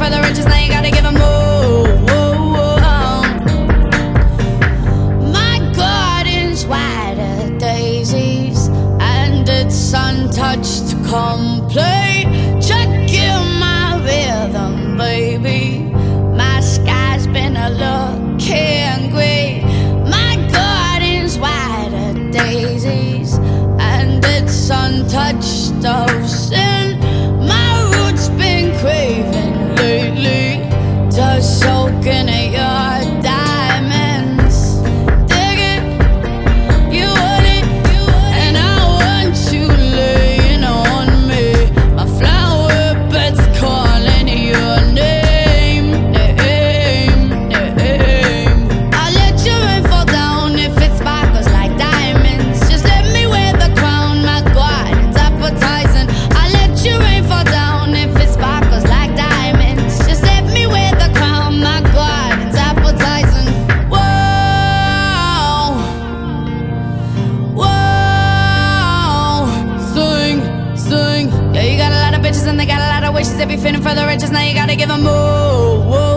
for the riches, now you gotta give them more. My garden's whiter daisies, and it's untouched complete. Checking my rhythm, baby. My sky's been a looking great. My garden's whiter daisies, and it's untouched of sin. My roots been craving lately to soak in your diamonds. Dig it, you want it, and I want you laying on me. My flower bed's calling your name, name. I'll let your rain fall down if it sparkles like diamonds. Just let me wear the crown, my God, it's appetizing. I'll let your rain fall down if it sparkles like diamonds. Just let me wear the crown, my God, it's appetizing. Whoa, whoa, sing. Yeah, you got a lot of bitches and they got a lot of wishes. If you're feeling for the riches, now you gotta give them more. Whoa.